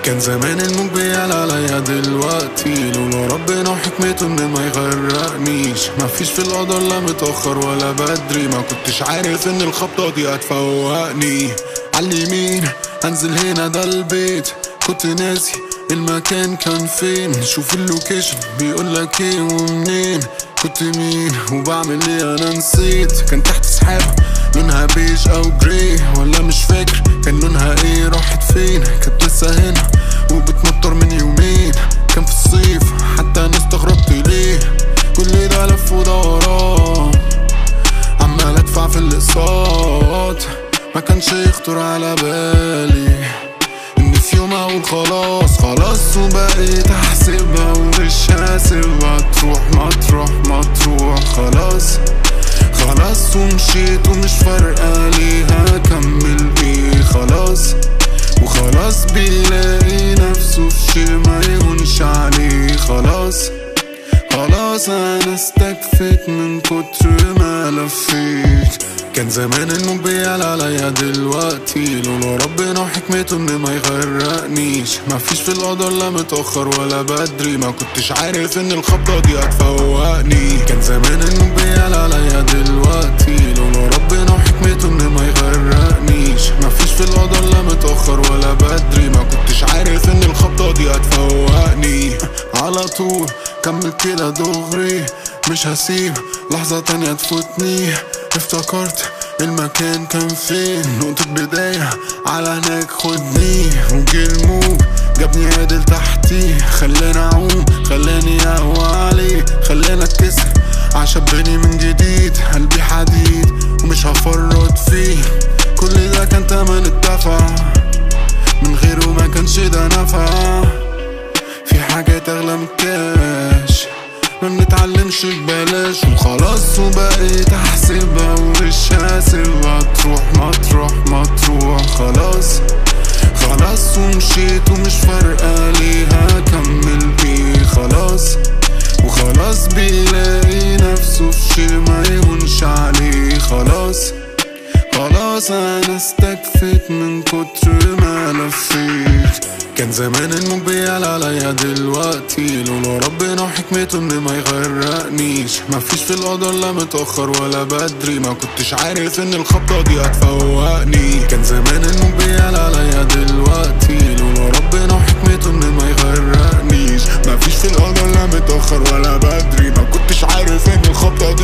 كان زمان الموج بيعلى عليا دلوقتي، لولا ربنا وحكمته ان ما يغرقنيش. مفيش في القدر لا متأخر ولا بدري، ما كنتش عارف ان الخبطة دي هتفوقني. عاليمين انزل هنا ده البيت، كنت ناسي المكان كان فين. شوف اللوكيشن بيقولك ايه ومنين، كنت مين وبعمل ايه انا نسيت. كان تحت سحابة لونها بيج او جري ولا مش فاكر كان لونها ايه، راحت فين. كانت لسه هنا وبتمطر من يومين، كان في الصيف حتى انا استغربت ليه. كل ده لف ودوران عمال ادفع في الاقساط، ما كانش يخطر على بالي ان في يوم اقول خلاص خلاص، وبقيت احسبها ومش هسيبها تروح مطرح ما تروح. خلاص خلاص ومشيت ومش فارقة ليها اكمل ايه. خلاص وخلاص بيلاقي نفسه في شي ما يهونش عليه. خلاص خلاص انا استكفيت من كتر ما لفيت. كان زمان الموج بيعلى عليا دلوقتي، لولا ربنا وحكمته ان ما يغرقنيش. مفيش في القدر لا متأخر ولا بدري، ما كنتش عارف ان الخبطة دي هتفوقني. كان زمان الموج بيعلى عليا دلوقتي، لولا ربنا وحكمته ان ما يغرقنيش. مفيش في القدر لا متأخر ولا بدري، ما كنتش عارف ان الخبطة دي هتفوقني. على طول كمل كده دغري، مش هسيب لحظة تانية تفوتني. افتكرت المكان كان فين، نقطة بداية على هناك خدني. وجي الموج جابني عدل تحتي، خلاني اعوم خلاني اقوى عليه، خلاني اتكسر عشبني من جديد. قلبي حديد ومش هفرط فيه، كل ده كان تمن الدفع، من غيره ما كانش ده نفع. في حاجات اغلى من الكاش ما بنتعلمش ببلاش. وخلاص وبقيت احسبها ومش هسيبها تروح مطرح ما تروح. خلاص خلاص ومشيت ومش فارقة ليها اكمل ايه. خلاص وخلاص بيلاقي نفسه في شي ما يهونش عليه. خلاص خلاص انا استكفيت من كتر ما لفيت. كان زمان الموج بيعلى عليا دلوقتي، لولا ربنا وحكمته ان ما يغرقنيش. مفيش في القدر لا متأخر ولا بدري، ما كنتش عارف ان الخبطة دي هتفوقني. كان زمان الموج بيعلى عليا دلوقتي، لولا ربنا وحكمته ان ما يغرقنيش. مفيش في القدر لا متأخر ولا بدري، ما كنتش عارف ان الخبطة دي